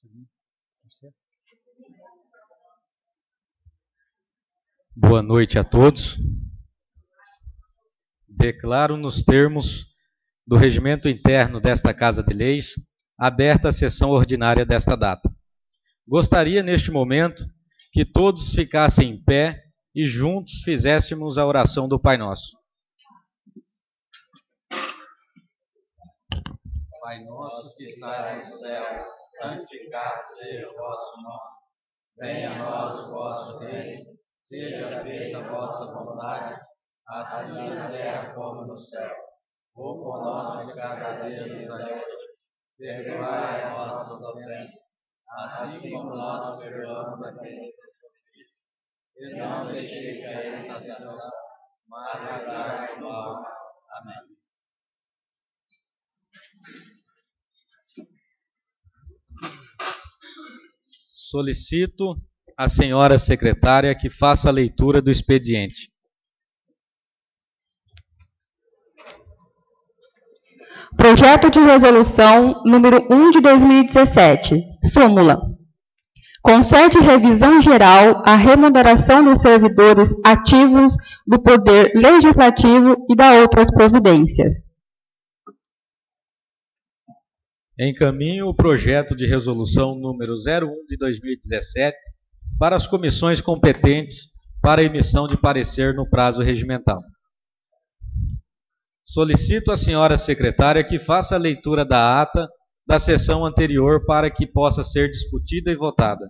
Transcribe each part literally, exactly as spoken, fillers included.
Boa noite a todos. Declaro nos termos do regimento interno desta Casa de Leis aberta a sessão ordinária desta data. Gostaria, neste momento, que todos ficassem em pé e juntos fizéssemos a oração do Pai Nosso. Pai nosso que estás nos céus, santificado seja o vosso nome. Venha a nós o vosso reino, seja feita a vossa vontade, assim na terra como no céu. O pão nosso de cada dia nos dai hoje. Perdoai as nossas ofensas, assim como nós perdoamos a quem nos ofende. E não deixeis cair em tentação, mas livrai-nos do mal. Amém. Solicito à senhora secretária que faça a leitura do expediente. Projeto de resolução número um de dois mil e dezessete. Súmula. Concede revisão geral à remuneração dos servidores ativos do Poder Legislativo e da outras providências. Encaminho o projeto de resolução número zero um de dois mil e dezessete para as comissões competentes para emissão de parecer no prazo regimental. Solicito à senhora secretária que faça a leitura da ata da sessão anterior para que possa ser discutida e votada.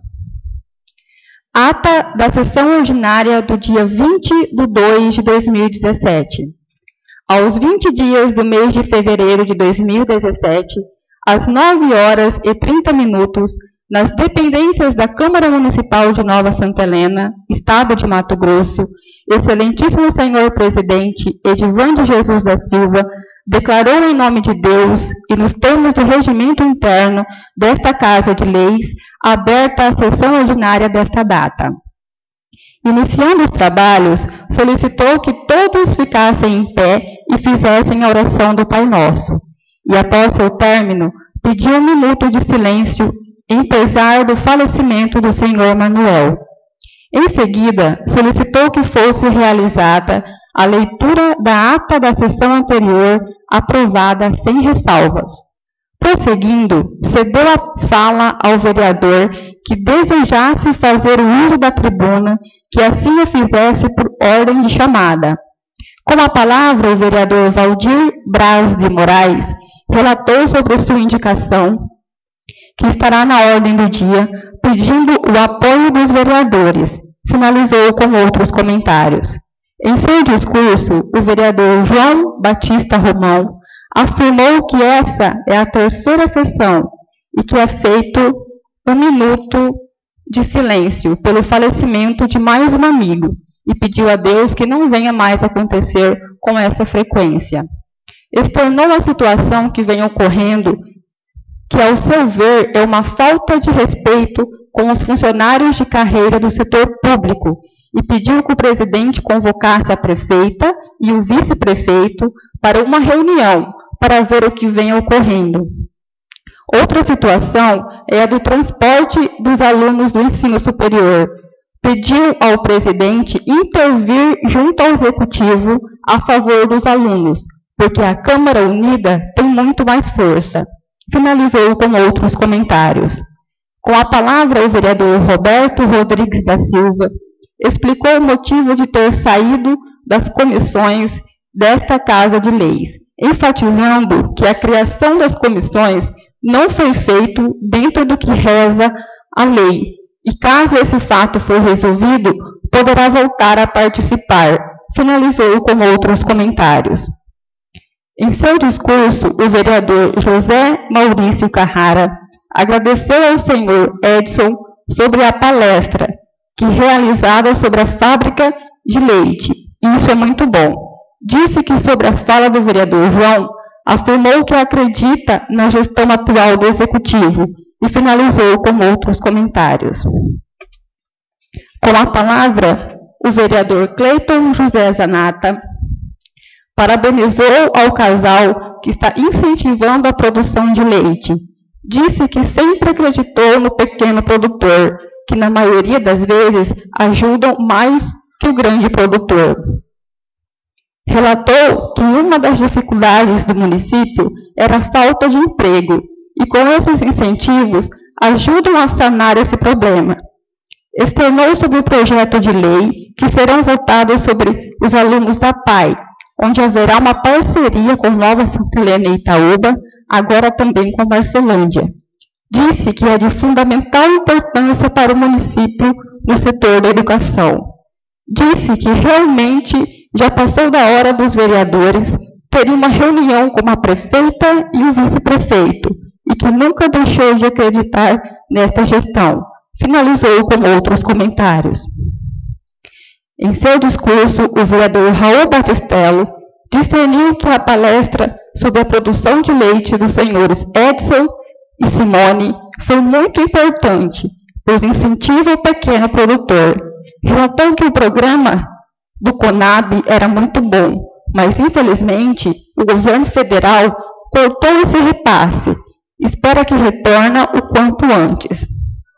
Ata da sessão ordinária do dia vinte de dois de dois mil e dezessete. Aos vinte dias do mês de fevereiro de dois mil e dezessete, às nove horas e trinta minutos, nas dependências da Câmara Municipal de Nova Santa Helena, Estado de Mato Grosso, excelentíssimo senhor presidente Edivan de Jesus da Silva declarou em nome de Deus e nos termos do regimento interno desta Casa de Leis, aberta a sessão ordinária desta data. Iniciando os trabalhos, solicitou que todos ficassem em pé e fizessem a oração do Pai Nosso. E após seu término, pediu um minuto de silêncio em pesar do falecimento do senhor Manuel. Em seguida, solicitou que fosse realizada a leitura da ata da sessão anterior, aprovada sem ressalvas. Prosseguindo, cedeu a fala ao vereador que desejasse fazer o uso da tribuna, que assim o fizesse por ordem de chamada. Com a palavra, o vereador Valdir Braz de Moraes relatou sobre sua indicação, que estará na ordem do dia, pedindo o apoio dos vereadores. Finalizou com outros comentários. Em seu discurso, o vereador João Batista Romão afirmou que essa é a terceira sessão e que é feito um minuto de silêncio pelo falecimento de mais um amigo e pediu a Deus que não venha mais acontecer com essa frequência. Externou a situação que vem ocorrendo, que, ao seu ver, é uma falta de respeito com os funcionários de carreira do setor público e pediu que o presidente convocasse a prefeita e o vice-prefeito para uma reunião para ver o que vem ocorrendo. Outra situação é a do transporte dos alunos do ensino superior. Pediu ao presidente intervir junto ao executivo a favor dos alunos, porque a Câmara Unida tem muito mais força. Finalizou com outros comentários. Com a palavra, o vereador Roberto Rodrigues da Silva explicou o motivo de ter saído das comissões desta Casa de Leis, enfatizando que a criação das comissões não foi feito dentro do que reza a lei, e caso esse fato for resolvido, poderá voltar a participar. Finalizou com outros comentários. Em seu discurso, o vereador José Maurício Carrara agradeceu ao senhor Edson sobre a palestra que realizada sobre a fábrica de leite. Isso é muito bom. Disse que sobre a fala do vereador João, afirmou que acredita na gestão atual do executivo e finalizou com outros comentários. Com a palavra, o vereador Cleiton José Zanata parabenizou ao casal que está incentivando a produção de leite Disse que sempre acreditou no pequeno produtor, que na maioria das vezes ajudam mais que o grande produtor. Relatou que uma das dificuldades do município era a falta de emprego, e com esses incentivos ajudam a sanar esse problema. Externou sobre o projeto de lei que serão votados sobre os alunos da P A I, onde haverá uma parceria com Nova Santa Helena e Itaúba, agora também com Marcelândia. Disse que é de fundamental importância para o município no setor da educação. Disse que realmente já passou da hora dos vereadores terem uma reunião com a prefeita e o vice-prefeito, e que nunca deixou de acreditar nesta gestão. Finalizou com outros comentários. Em seu discurso, o vereador Raul Batistello discerniu que a palestra sobre a produção de leite dos senhores Edson e Simone foi muito importante, pois incentiva o pequeno produtor. Relatou que o programa do CONAB era muito bom, mas infelizmente o governo federal cortou esse repasse. Espera que retorne o quanto antes.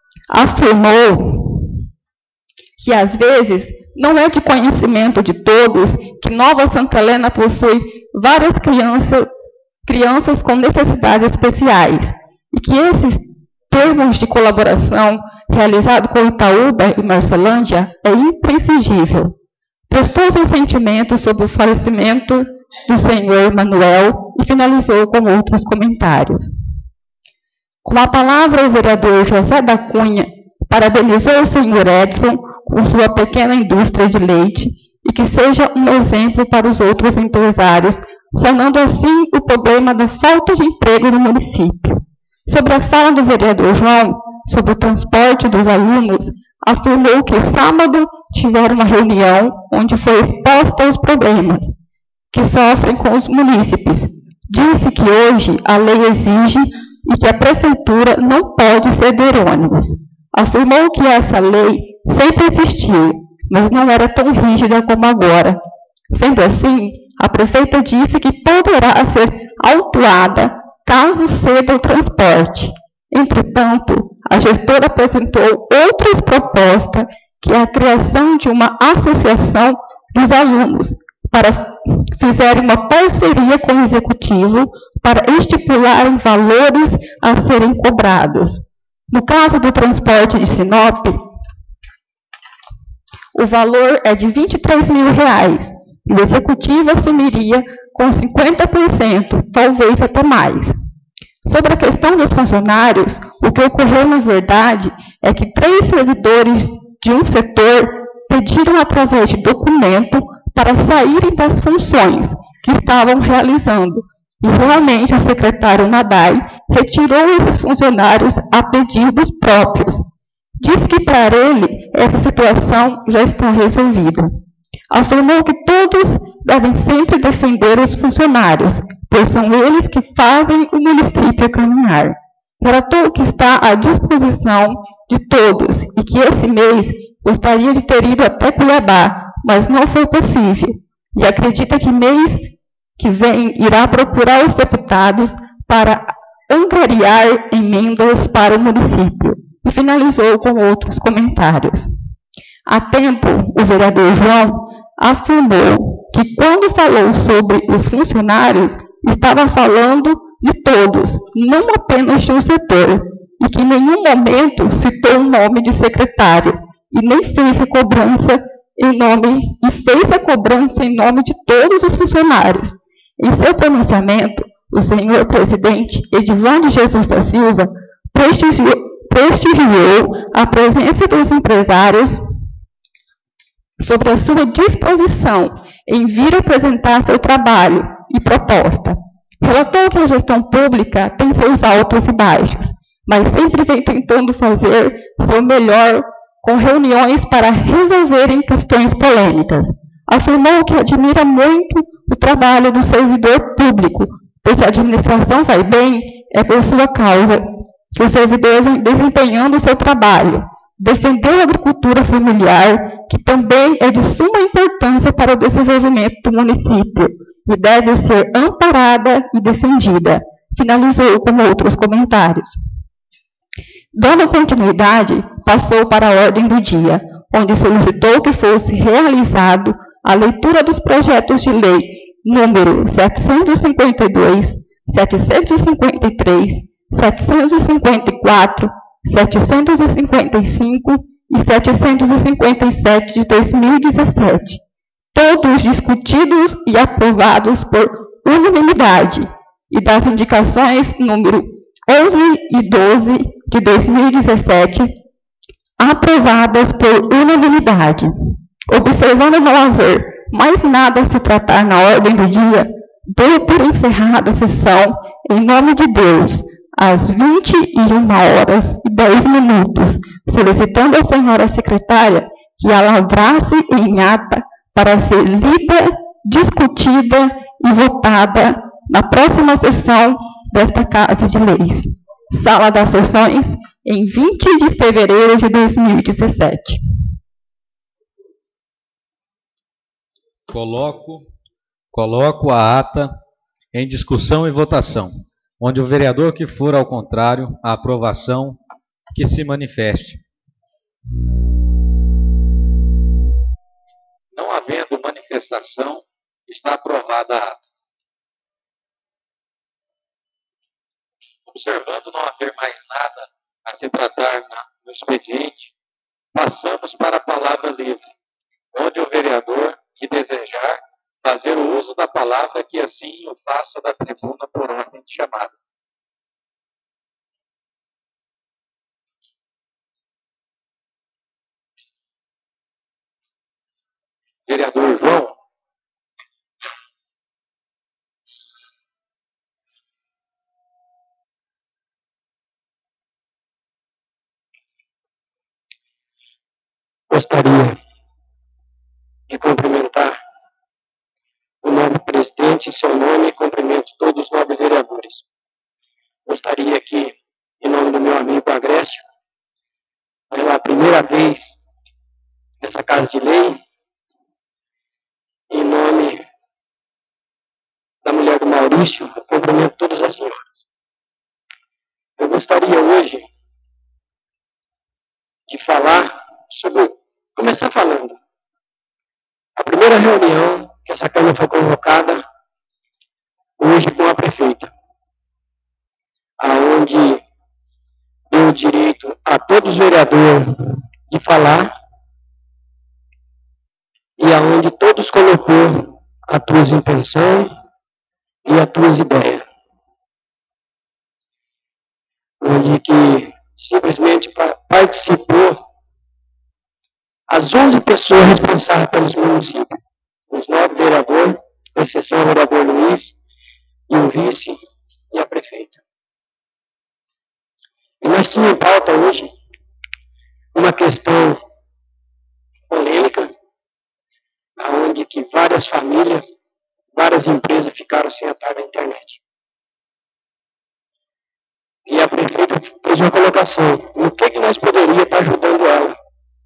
Afirmou que às vezes não é de conhecimento de todos que Nova Santa Helena possui várias crianças, crianças com necessidades especiais e que esses termos de colaboração realizado com Itaúba e Marcelândia é imprescindível. Prestou seu sentimento sobre o falecimento do senhor Manuel e finalizou com outros comentários. Com a palavra, o vereador José da Cunha parabenizou o senhor Edson com sua pequena indústria de leite e que seja um exemplo para os outros empresários, sanando assim o problema da falta de emprego no município. Sobre a fala do vereador João sobre o transporte dos alunos, afirmou que sábado tiveram uma reunião onde foi exposta os problemas que sofrem com os munícipes. Disse que hoje a lei exige e que a prefeitura não pode ceder ônibus. Afirmou que essa lei sempre existiu, mas não era tão rígida como agora. Sendo assim, a prefeita disse que poderá ser autuada caso ceda o transporte. Entretanto, a gestora apresentou outras propostas, que é a criação de uma associação dos alunos, para fizerem uma parceria com o executivo para estipularem valores a serem cobrados. No caso do transporte de Sinop, o valor é de vinte e três mil reais e o executivo assumiria com cinquenta por cento, talvez até mais. Sobre a questão dos funcionários, o que ocorreu na verdade é que três servidores de um setor pediram através de documento para saírem das funções que estavam realizando. E realmente o secretário Nadai retirou esses funcionários a pedidos próprios. Diz que para ele essa situação já está resolvida. Afirmou que todos devem sempre defender os funcionários, pois são eles que fazem o município caminhar. Relatou que está à disposição de todos e que esse mês gostaria de ter ido até Cuiabá, mas não foi possível. E acredita que mês que vem irá procurar os deputados para angariar emendas para o município. E finalizou com outros comentários. Há tempo, o vereador João afirmou que quando falou sobre os funcionários, estava falando de todos, não apenas de um setor, e que em nenhum momento citou o nome de secretário, e nem fez a cobrança em nome, e fez a cobrança em nome de todos os funcionários. Em seu pronunciamento, o senhor presidente Edivan de Jesus da Silva prestigiou, prestigiou a presença dos empresários sobre a sua disposição em vir apresentar seu trabalho e proposta. Relatou que a gestão pública tem seus altos e baixos, mas sempre vem tentando fazer seu melhor com reuniões para resolverem questões polêmicas. Afirmou que admira muito o trabalho do servidor público, pois a administração vai bem é por sua causa que o servidor vem desempenhando o seu trabalho. Defendeu a agricultura familiar, que também é de suma importância para o desenvolvimento do município e deve ser amparada e defendida. finalizou com outros comentários. Dando continuidade, passou para a ordem do dia, onde solicitou que fosse realizado a leitura dos projetos de lei número setecentos e cinquenta e dois, setecentos e cinquenta e três, setecentos e cinquenta e quatro, setecentos e cinquenta e cinco e setecentos e cinquenta e sete de dois mil e dezessete, todos discutidos e aprovados por unanimidade, e das indicações número onze e doze de dois mil e dezessete, aprovadas por unanimidade. Observando não haver mais nada a se tratar na ordem do dia, dou por encerrada a sessão em nome de Deus, às vinte e uma horas e dez minutos, solicitando à senhora secretária que a lavrasse em ata para ser lida, discutida e votada na próxima sessão desta Casa de Leis. Sala das Sessões, em vinte de fevereiro de dois mil e dezessete. Coloco, coloco a ata em discussão e votação, onde o vereador que for ao contrário à aprovação, que se manifeste. Não havendo manifestação, está aprovada a ata. Observando não haver mais nada a se tratar na, no expediente, passamos para a palavra livre, onde o vereador que desejar fazer o uso da palavra, que assim o faça da tribuna por ordem de chamada. Vereador João. Gostaria de cumprimentar o nobre presidente em seu nome e cumprimento todos os nobres vereadores. Gostaria que, em nome do meu amigo Agrécio, pela primeira vez nessa Casa de Lei, em nome da mulher do Maurício, eu cumprimento todas as senhoras. Eu gostaria hoje de falar sobre, começar falando, a primeira reunião que essa Câmara foi convocada hoje com a prefeita, aonde deu o direito a todos os vereadores de falar e aonde todos colocou a tuas intenções e a tuas ideias. Onde que simplesmente participou as onze pessoas responsáveis pelos municípios. Os nove vereadores, com exceção do vereador Luiz, e o vice e a prefeita. E nós tínhamos em pauta hoje uma questão polêmica, onde que várias famílias, várias empresas ficaram sem estar na internet. E a prefeita fez uma colocação, no que, que nós poderíamos estar ajudando ela.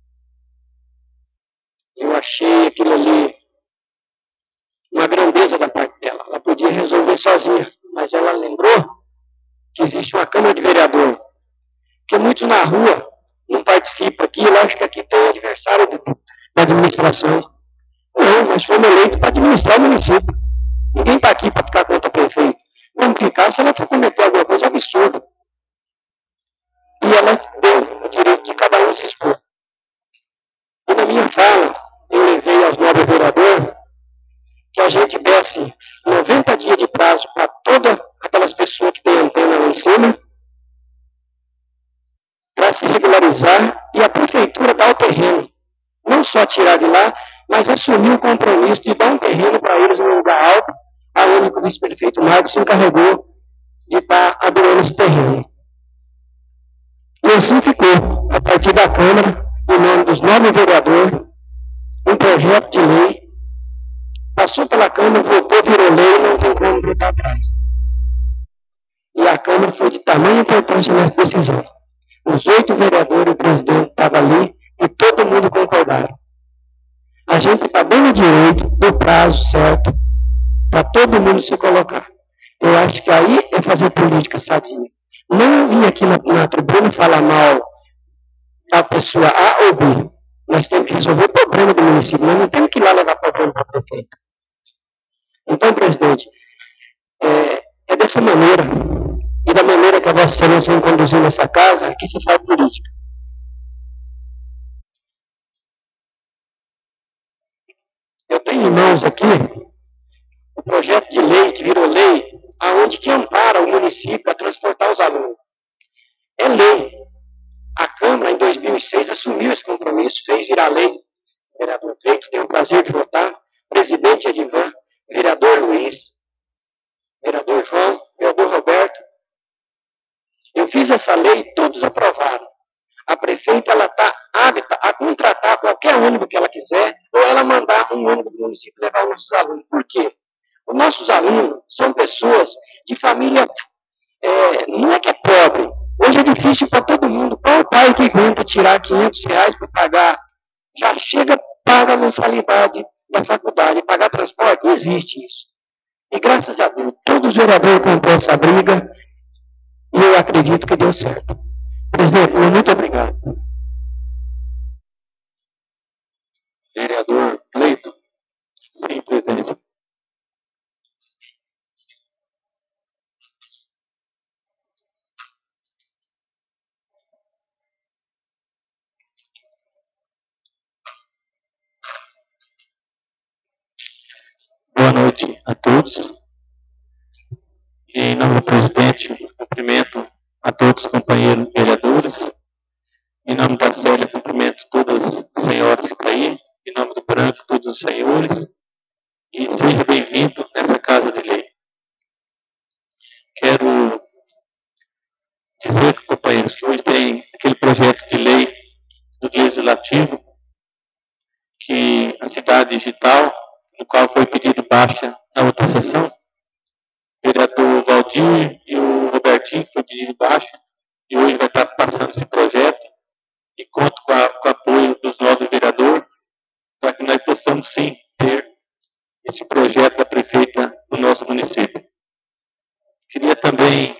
Eu achei aquilo ali uma grandeza da parte dela. Ela podia resolver sozinha, mas ela lembrou que existe uma Câmara de Vereador, que muitos na rua não participam aqui, eu acho que aqui tem adversário da administração. Não, nós fomos eleitos para administrar o município. Ninguém está aqui para ficar contra o prefeito. Vamos ficar se ela for cometer alguma coisa absurda. E ela deu o direito de cada um se expor. E na minha fala, eu levei aos nobres vereadores que a gente desse noventa dias de prazo para todas aquelas pessoas que têm antena lá em cima, para se regularizar e a prefeitura dar o terreno. Não só tirar de lá, mas assumir o compromisso de dar um terreno para eles em um lugar alto, aonde o vice-prefeito Marcos se encarregou de estar adorando esse terreno. E assim ficou, a partir da Câmara, em nome dos nove vereadores, um projeto de lei, passou pela Câmara, votou, virou lei, não tem como voltar atrás. E a Câmara foi de tamanha importância nessa decisão. Os oito vereadores e o presidente estavam ali e todo mundo concordaram. A gente está dando direito do prazo certo para todo mundo se colocar. Eu acho que aí é fazer política sadia. Não vir aqui na, na tribuna falar mal da pessoa A ou B. Nós temos que resolver o problema do município, nós não temos que ir lá levar problema para o prefeito. Então, presidente, é, é dessa maneira, e da maneira que a Vossa Excelência vem conduzindo essa casa, que se faz política. Eu tenho em mãos aqui o projeto de lei que virou lei, aonde que ampara o município a transportar os alunos. É lei. A Câmara, em dois mil e seis, assumiu esse compromisso, fez virar lei. O vereador Cleito tem o prazer de votar, presidente Edivan, vereador Luiz, vereador João, vereador Roberto. Eu fiz essa lei e todos aprovaram. A prefeita está apta a contratar qualquer ônibus que ela quiser, ou ela mandar um ônibus do município levar os nossos alunos. Por quê? Os nossos alunos são pessoas de família, é, não é que é pobre. Hoje é difícil para todo mundo. Qual o pai que aguenta tirar quinhentos reais para pagar? Já chega, paga a mensalidade da faculdade, pagar transporte? Não existe isso. E graças a Deus, todos os vereadores comprou essa briga e eu acredito que deu certo. Presidente, muito obrigado. Vereador Cleito. Sim, presidente. Boa noite a todos. E, em nome do presidente, cumprimento a todos os companheiros vereadores. Em nome da Célia, cumprimento todas as senhoras que estão aí. Em nome do Branco, todos os senhores. E seja bem-vindo nessa Casa de Lei. Quero dizer, companheiros, que hoje tem aquele projeto de lei do Legislativo, que a cidade digital, no qual foi pedido baixa na outra sessão. O vereador Valdir e o Robertinho foi pedido baixa, e hoje vai estar passando esse projeto, e conto com, a, com o apoio dos novos vereadores, para que nós possamos sim ter esse projeto da prefeita do nosso município. Queria também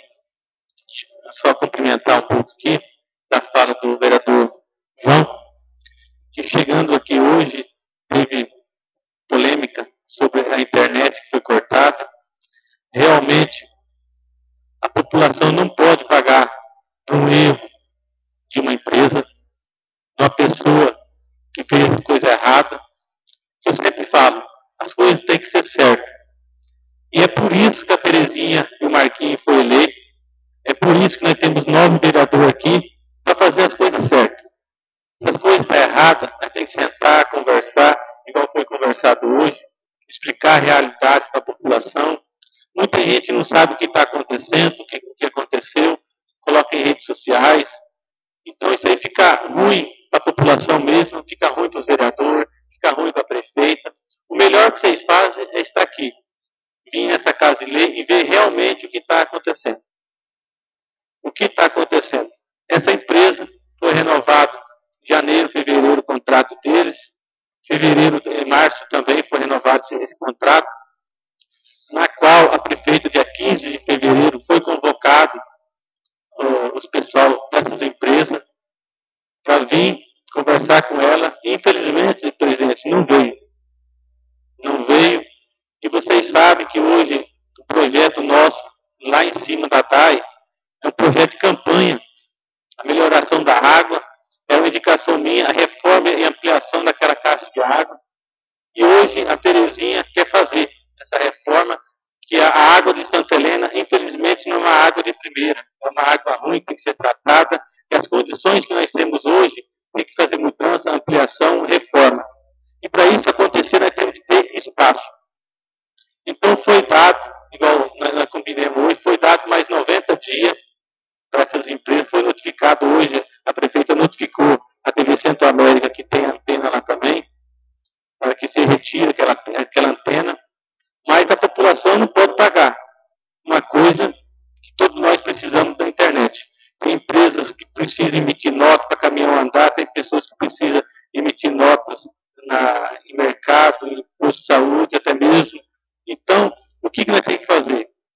só cumprimentar um pouco aqui da fala do vereador João, que chegando aqui hoje teve polêmica sobre a internet que foi cortada. Realmente, a população não pode pagar por um erro de uma empresa, de uma pessoa que fez coisa errada. Eu sempre falo, as coisas têm que ser certas. E é por isso que a Terezinha e o Marquinhos foi eleito. É por isso que nós temos nove vereadores aqui para fazer as coisas certas. Se as coisas estão erradas, nós temos que sentar, conversar, igual foi conversado hoje, explicar a realidade para a população. Muita gente não sabe o que está acontecendo, o que, o que aconteceu, coloca em redes sociais. Então isso aí fica ruim para a população mesmo, fica ruim para os vereadores, fica ruim para a prefeita. O melhor que vocês fazem é estar aqui, vir nessa Casa de Lei e ver realmente o que está acontecendo. O que está acontecendo? Essa empresa foi renovada em janeiro, fevereiro, o contrato deles. Fevereiro e março também foi renovado esse, esse contrato, na qual a prefeita, dia quinze de fevereiro, foi convocado uh, os pessoal dessas empresas para vir conversar com ela. Infelizmente, presidente, não veio. Não veio. E vocês sabem que hoje o projeto nosso, lá em cima da D A I, é um projeto de campanha. A melhoração da água é uma indicação minha, a reforma e ampliação daquela caixa de água. E hoje a Terezinha quer fazer essa reforma, que a água de Santa Helena, infelizmente, não é uma água de primeira. É uma água ruim, tem que ser tratada. E as condições que nós temos hoje, tem que fazer mudança, ampliação, reforma. E para isso acontecer, nós temos que ter espaço. Então foi dado, igual nós, nós combinamos hoje, foi dado mais noventa dias para essas empresas. Foi notificado hoje, a prefeita notificou a T V Centro-América, que tem antena lá também, para que se retire aquela, aquela antena. Mas a população não pode pagar uma coisa que todos nós precisamos da internet. Tem empresas que precisam emitir nota para caminhão andar, tem pessoas que precisam emitir notas na, em mercado, em posto de saúde, até mesmo. Então, o que, que nós temos que fazer?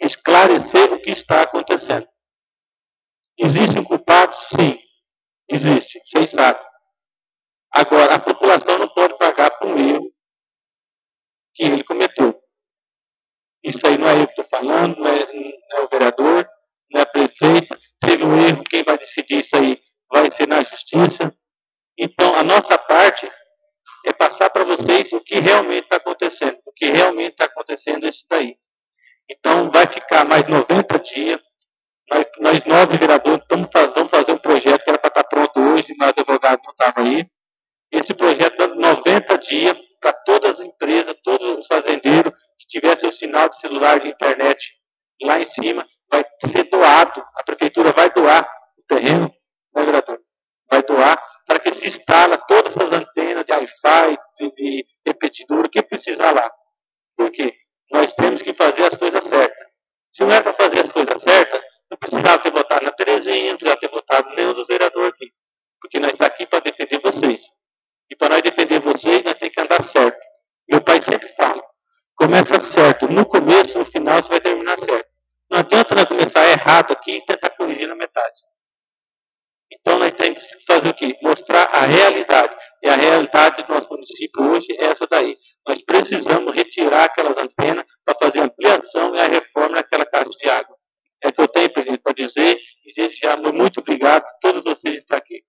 esclarecer o que está acontecendo. Existe um culpado? Sim, existe, vocês sabem. Agora, a população não pode pagar por um erro que ele cometeu. Isso aí não é eu que estou falando, não é, não é o vereador, não é a prefeita. Teve um erro, quem vai decidir isso aí vai ser na justiça. Então, a nossa parte é passar para vocês o que realmente está acontecendo. O que realmente está acontecendo é isso daí. Então, vai ficar mais noventa dias. Nós, nós nove vereadores, estamos faz, vamos fazer um projeto que era para estar pronto hoje, mas o advogado não estava aí. Esse projeto dá noventa dias para todas as empresas, todos os fazendeiros que tivessem o sinal de celular de internet lá em cima, vai ser doado. A prefeitura vai doar o terreno, né, vereador? Vai doar para que se instala todas essas antenas de Wi-Fi, de, de repetidor, o que precisar lá. Por quê? Nós temos que fazer as coisas certas. Se não é para fazer as coisas certas, não precisava ter votado na Terezinha, não precisava ter votado nenhum dos vereadores aqui. Porque nós estamos aqui para defender vocês. E para nós defender vocês, nós temos que andar certo. Meu pai sempre fala, começa certo. No começo, no final, você vai terminar certo. Não adianta nós começar errado aqui e tentar corrigir na metade. Então, nós temos que fazer o quê? Mostrar a realidade. E a realidade do nosso município hoje é essa daí. Nós precisamos retirar aquelas antenas para fazer a ampliação e a reforma daquela caixa de água. É o que eu tenho, presidente, para dizer. E desde já, muito obrigado a todos vocês que estão aqui.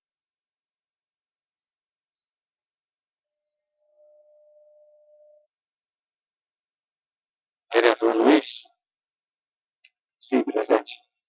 Vereador Luiz? Sim, presidente.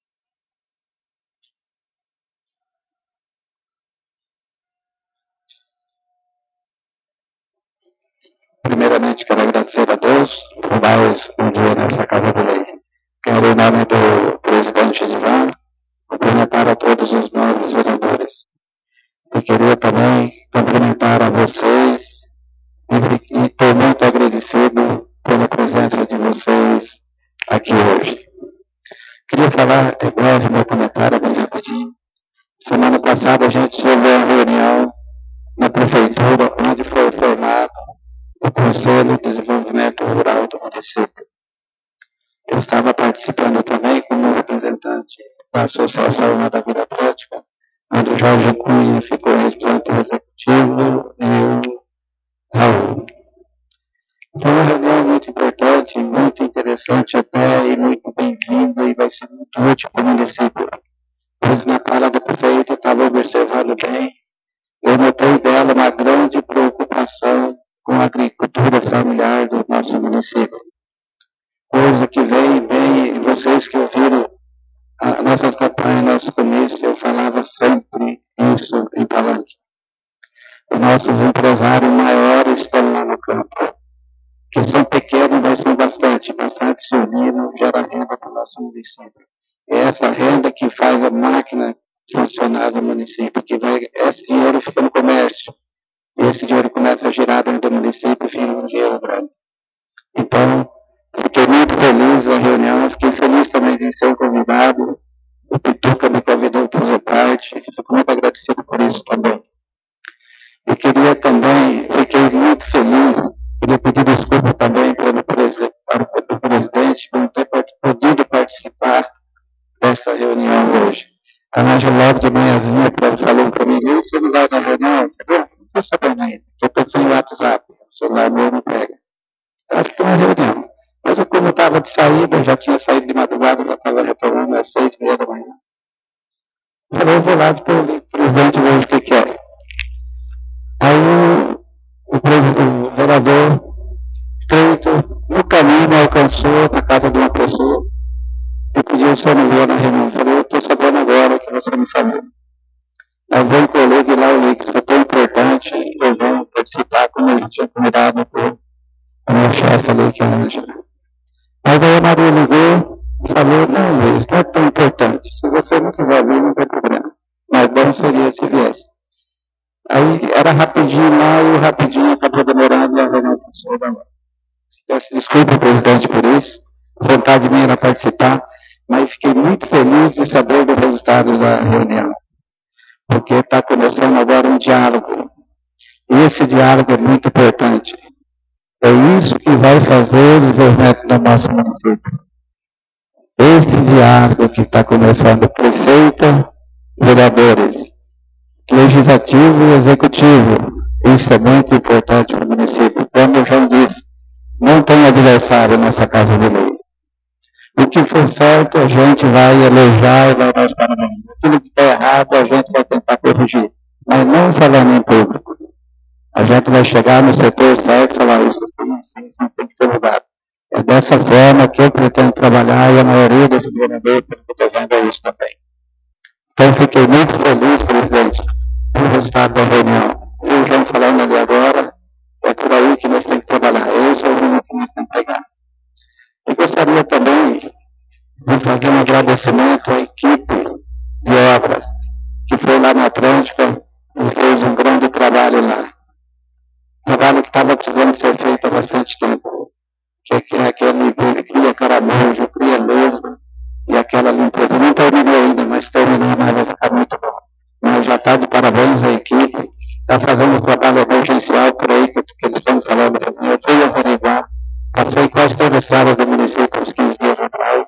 Primeiramente, quero agradecer a Deus por mais um dia nessa Casa de Lei. Quero, em nome do presidente Edivan, cumprimentar a todos os nobres vereadores. E queria também cumprimentar a vocês e, e estou muito agradecido pela presença de vocês aqui hoje. Queria falar, é breve, meu comentário, bem rapidinho. Semana passada a gente teve uma reunião na prefeitura, onde foi formado o Conselho de Desenvolvimento Rural do município. Eu estava participando também como representante da Associação da Vida Atlética, onde o Jorge Cunha ficou representante executivo e o Raul. Foi uma reunião muito importante, muito interessante até, e muito bem-vinda, e vai ser muito útil para o município. Pois na fala da prefeita, estava observando bem, eu notei dela uma grande preocupação com a agricultura familiar do nosso município. Coisa que vem bem, vocês que ouviram as nossas campanhas, nossos comícios, eu falava sempre isso em palanque. Os nossos empresários maiores estão lá no campo, que são pequenos, mas são bastante, bastante se uniram, gera renda para o nosso município. É essa renda que faz a máquina funcionar no município, que vai, esse dinheiro fica no comércio. E esse dinheiro começa a girar dentro do município e fica um dinheiro grande. Então, fiquei muito feliz na reunião, fiquei feliz também de ser convidado. O Pituca me convidou para fazer parte, fico muito agradecido por isso também. E queria também, fiquei muito feliz, queria pedir desculpa também pelo para o presidente por não ter podido participar dessa reunião hoje. A Ângela logo de manhãzinha falou para mim, você não vai na reunião? Eu não estou sabendo ainda, eu estou sem WhatsApp, o celular meu não pega. Acho que tem uma reunião. Mas eu, como eu estava de saída, eu já tinha saído de madrugada, já estava retornando às seis e meia da manhã. Eu falei, eu vou lá para o presidente ver o que quer. Aí o, o, o vereador feito, no caminho me alcançou na casa de uma pessoa e pediu se eu não via na reunião. Eu falei, eu estou sabendo agora que você me falou. Aí veio um colega e lá eu li que foi tão importante, eu venho participar, como eu tinha convidado por a minha chefe ali, que é a Ângela. Aí daí a Maria ligou e falou, não, Luiz, não é tão importante. Se você não quiser vir, não tem problema. Mas bom seria se viesse. Aí era rapidinho lá e rapidinho acabou demorando e a reunião passou da hora. Peço desculpa, presidente, por isso. A vontade minha era participar, mas fiquei muito feliz de saber do resultado da reunião. Porque está começando agora um diálogo. E esse diálogo é muito importante. É isso que vai fazer o desenvolvimento do nosso município. esse diálogo que está começando, prefeita, vereadores, legislativo e executivo, isso é muito importante para o município. Como eu já disse, não tem adversário nessa casa de lei. O que for certo, a gente vai elogiar e vai dar os parabéns. Aquilo que está errado, a gente vai tentar corrigir. Mas não falando em público. A gente vai chegar no setor certo e falar isso sim, sim, sim, tem que ser mudado. É dessa forma que eu pretendo trabalhar e a maioria desses vereadores, pelo que eu estou vendo, é isso também. Então, fiquei muito feliz, presidente, pelo resultado da reunião. E o João falando ali agora, é por aí que nós temos que trabalhar. Esse é o rumo que nós temos que pegar. Eu gostaria também de fazer um agradecimento à equipe de obras que foi lá na Atlântica e fez um grande trabalho lá. Trabalho que estava precisando ser feito há bastante tempo. Que é aquele cria caramujo, cria lesma e aquela limpeza. Não terminou ainda, mas terminar mas vai ficar muito bom. Mas já está de parabéns à equipe. Está fazendo um trabalho emergencial por aí que, que eles estão falando. Eu fui averiguar. Passei quase toda a estrada do município uns quinze dias atrás.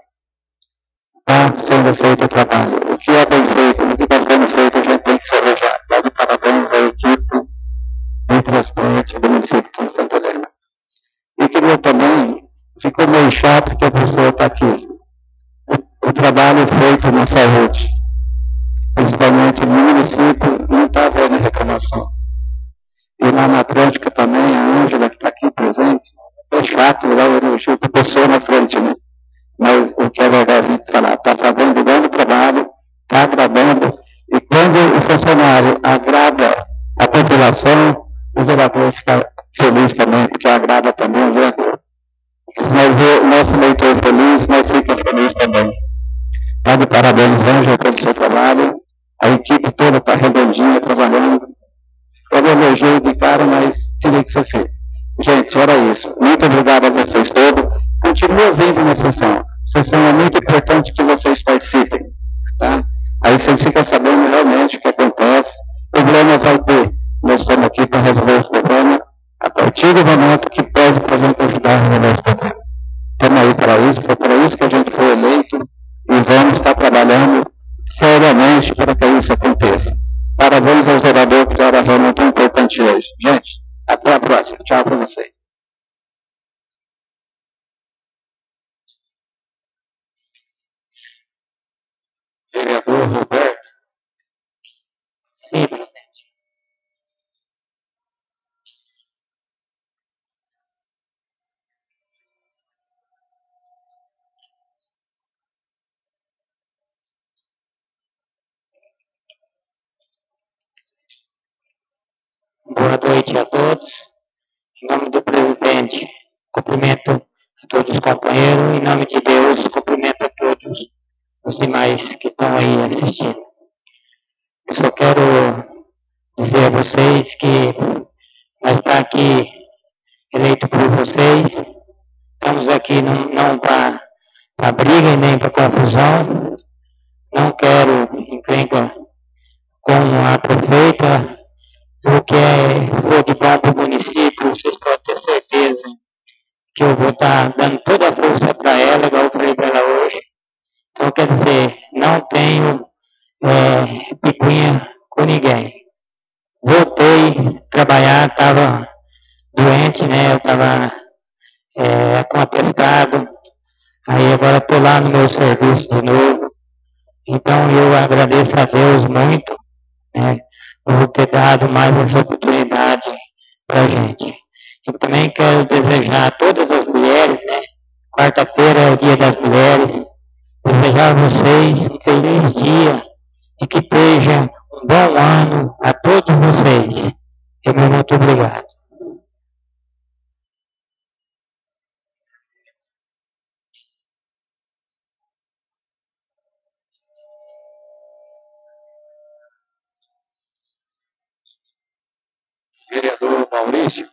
Está sendo feito o trabalho. O que é bem feito, o que está sendo feito, a gente tem que se elogiar. Está de parabéns à equipe de transporte do município de Santa Helena. E queria também, ficou meio chato que a pessoa está aqui. O, o trabalho feito na saúde, principalmente no município, não está havendo reclamação. E lá na Atlântica também, a Ângela, que está aqui presente, é chato lá o elogio da pessoa na frente, né? Mas o que é verdade a gente falar, está fazendo um grande trabalho, está agradando, e quando o funcionário agrada a população, o vereador fica feliz também, porque agrada também o vereador. Se nós ver o nosso eleitor feliz, nós ficamos felizes também. Está de parabéns, Ângela, pelo seu trabalho. A equipe toda está redondinha, trabalhando. Eu não elogio de cara, mas teria que ser feito. Gente, era isso. Muito obrigado a vocês todos. Continue vindo na sessão. A sessão é muito importante que vocês participem. Tá? Aí vocês ficam sabendo realmente o que acontece. Problemas vai ter. Nós estamos aqui para resolver os problemas a partir do momento que pede para a gente ajudar a resolver os problemas. Estamos aí para isso, foi para isso que a gente foi eleito e vamos estar trabalhando seriamente para que isso aconteça. Parabéns aos vereadores que fizeram a reunião tão importante hoje. Gente, até a próxima. Tchau para vocês. Vereador Roberto. Sim, presidente. Boa noite a todos. Em nome do presidente, cumprimento a todos os companheiros. Em nome de Deus, cumprimento a todos os demais que estão aí assistindo. Eu só quero dizer a vocês que nós estamos aqui eleito por vocês. Estamos aqui não, não para briga e nem para confusão. Não quero encrenca com a prefeita. O que é, for de bom para o município, vocês podem ter certeza que eu vou estar dando toda a força para ela, igual eu falei para ela hoje. Então, quer dizer, não tenho é, picuinha com ninguém. Voltei a trabalhar, estava doente, né? Eu estava é, com atestado, aí agora estou lá no meu serviço de novo. Então, eu agradeço a Deus muito, né? Por ter dado mais essa oportunidade para a gente. Eu também quero desejar a todas as mulheres, né? Quarta-feira é o Dia das Mulheres. Desejar a vocês um feliz dia e que seja um bom ano a todos vocês. E meu muito obrigado. Vereador Maurício.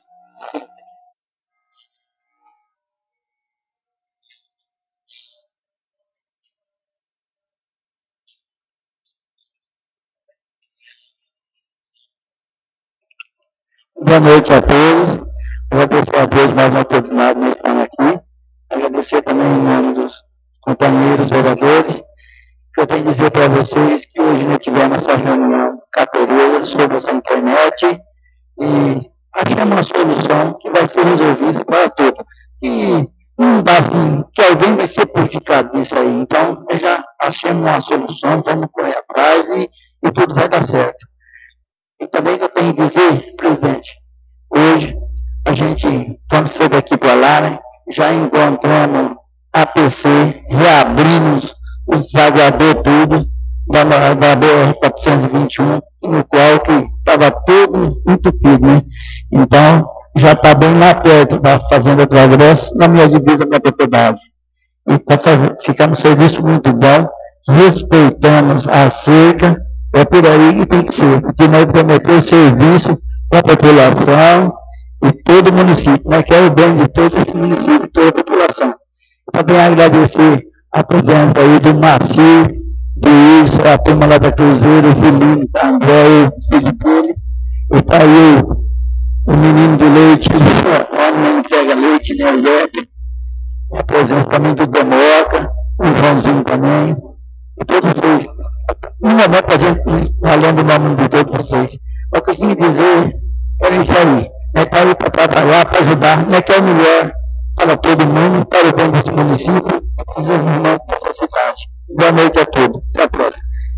Boa noite a todos. Agradecer a Deus mais uma oportunidade de estar aqui. Agradecer também em nome dos companheiros vereadores, que eu tenho a dizer para vocês que hoje nós tivemos essa reunião capereira sobre essa internet e achamos uma solução que vai ser resolvida para todos. E não dá assim, que alguém vai ser prejudicado nisso aí. Então, nós já achamos uma solução, vamos correr atrás e, e tudo vai dar certo. E também eu tenho que dizer, presidente, hoje a gente, quando foi daqui para lá, né, já encontramos A P C, reabrimos o desaguador tudo da, da B R quatrocentos e vinte e um, no qual que estava todo entupido, né? Então, já está bem lá perto da Fazenda do Agresso, na minha divisa da minha propriedade. E está ficando um serviço muito bom, respeitamos a cerca, é por aí que tem que ser, porque nós prometemos serviço para a população e todo o município, nós queremos o bem de todo esse município, toda a população. Também agradecer a presença aí do Marcio, do Wilson, a turma lá da Cruzeiro, o Filino, da André, o Filipone, e está aí o, o menino do leite, o homem entrega leite, né, o Lepe, a presença também do Democa, o Joãozinho também, e todos vocês. No momento a gente não lembra o nome de todos vocês. O que eu queria dizer é isso aí. Nós estamos aí para trabalhar, para ajudar, nós queremos o melhor para todo mundo, para o bem desse município e para o desenvolvimento dessa cidade. Boa noite a todos. Até a próxima.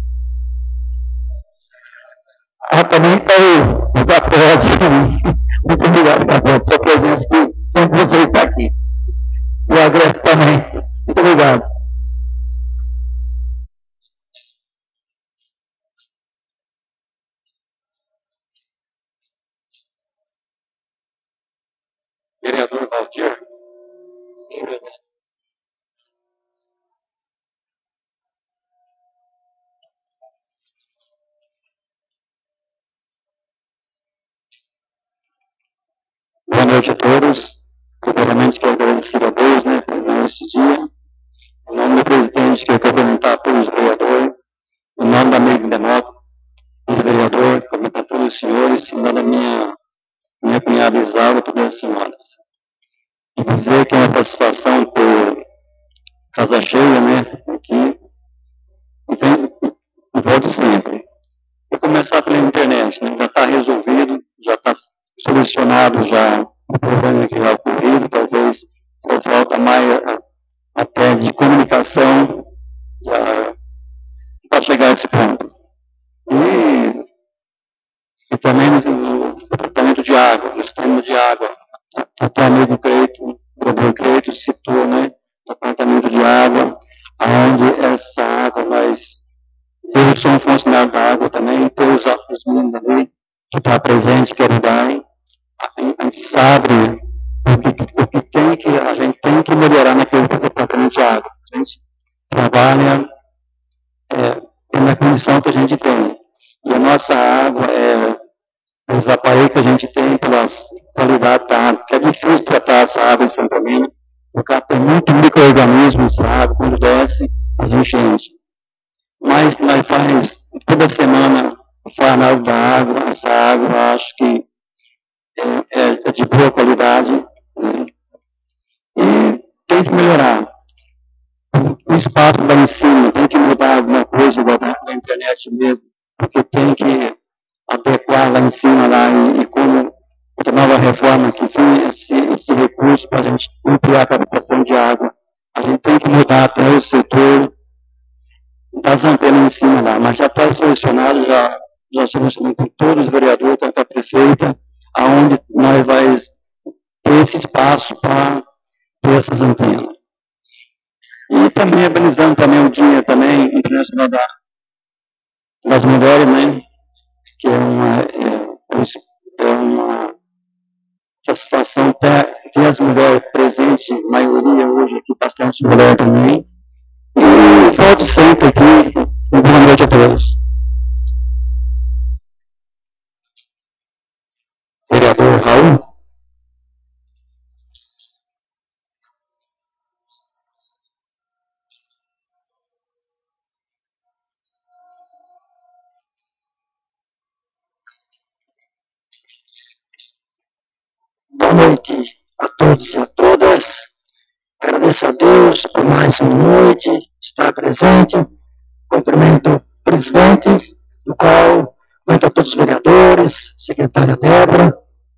Ah, também está o Gabriel. Muito obrigado, Gabriel, pela sua presença aqui. Sempre você está aqui. E o Agreste também. Muito obrigado. Vereador Valdir. Sim, presidente. Boa noite a todos. Primeiramente, quero agradecer a Deus, né, por mais esse dia. Em nome do presidente, quero cumprimentar a todos os vereadores. Em nome da Meire Demócrito, os vereadores, cumprimentar todos os senhores. Em nome da minha, minha cunhada Isaura, todas as senhoras. E dizer que é uma satisfação ter casa cheia, né, aqui. E vem, e volte sempre. E começar pela internet, né, já está resolvido, já está solucionado já o problema que já ocorrido, talvez por falta mais até de comunicação para chegar a esse ponto. E, e também no, no tratamento de água, no sistema de água, até o amigo Creito, o vereador Creito citou, né, tratamento de água, onde essa água nós, eu sou um funcionário da água também, tem os, os meninos ali que está presente, que ajudar, a gente sabe o que, o que tem que, a gente tem que melhorar naquele departamento de água. A gente trabalha é, na condição que a gente tem. E a nossa água, é, os aparelhos que a gente tem pela qualidade da água, que é difícil tratar essa água em Santa Helena, porque tem muito micro-organismo nessa água, quando desce, as enchentes. Mas nós faz, toda semana, faz análise da água, essa água, eu acho que É, é de boa qualidade, né? E tem que melhorar. O espaço lá em cima tem que mudar alguma coisa da, da internet mesmo, porque tem que adequar lá em cima lá e, e como essa nova reforma que fez esse, esse recurso para a gente ampliar a captação de água, a gente tem que mudar até o setor das antenas em cima lá, mas já está solucionado, já, já solucionou com todos os vereadores, tanto a prefeita, aonde nós vamos ter esse espaço para ter essas antenas. E também amenizando também o dia também internacional da, das mulheres, né, que é uma, é, é uma satisfação ter, ter as mulheres presentes, maioria hoje aqui, bastante mulher também. E volto sempre aqui. Boa noite a todos. Vereador Raul. Boa noite a todos e a todas. Agradeço agradeço a Deus por mais uma noite, estar presente. Cumprimento o presidente, do qual cumprimento a todos os vereadores, secretária Débora,